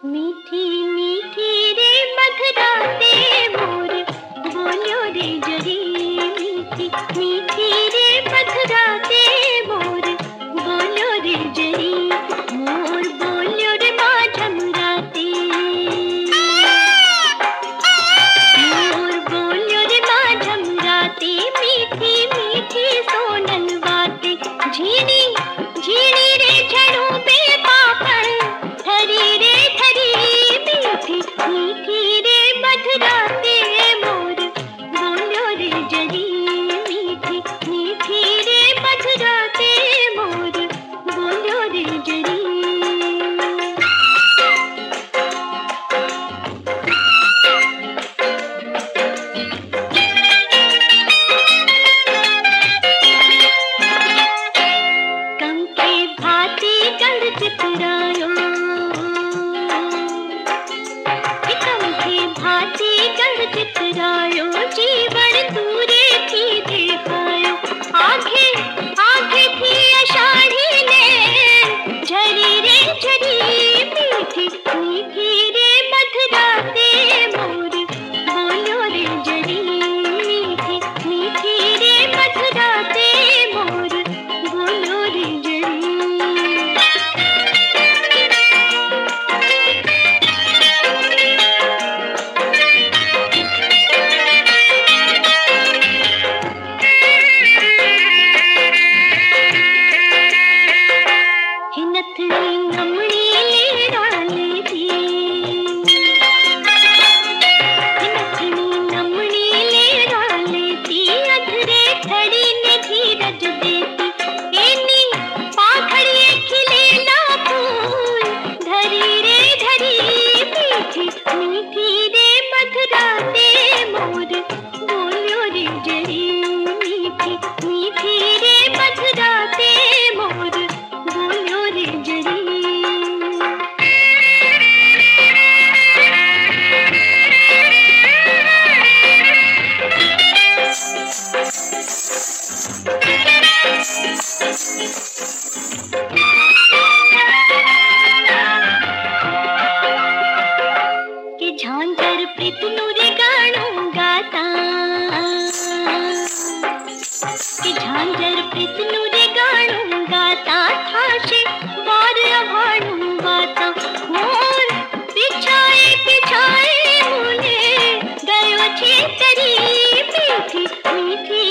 मीठी मीठी रे मधुराते मोर बोलो रे जरी। मीठी मीठी रे मधुराते मोर बोलो रे जरी। मोर बोलो रे माझम राते। मोर बोलो रे माझम राते। मीठी मीठी सोनल बाते। झीणी झीणी रे झड़ू पे पापड़ धरी रे धरी। मीठी मीठी रे मधुराते मोर बोलो रे जरी। मीठी मीठी रे मधुराते मोर बोलो रे जरी। कंके भांति गढ़ चितरायो। कंके भांति गढ़ चितरायो। जीवन दूरे थी देखायो। आगे आगे थी आषाढ़ी ने झरी रे झरी। मीठी मीठी रे मधुराते मोर बोलो रे जरी। मीठी मीठी रे मधुराते मोर बोलो रे जरी। हिनथड़ी नमणी ले डाले दी। हिनथड़ी नमणी ले डाले दी। अधरे खड़ी ने धीरज देती। एनी पाखड़िए खिले ना फूल धरी रे धरी। मीठी मीठी रे मधुराते मोर बोलो रे जरी। मीठी मीठी रे मधुराते मोर बोलो रे जरी। के झांझर प्रीत नुरे गाणो गाता। के झांझर प्रीत नुरे गाणो गाता। ठाशे बार अभाणु बाता। मोर पिछाए पिछाए मुने गयो छे तरी। मीठी मीठी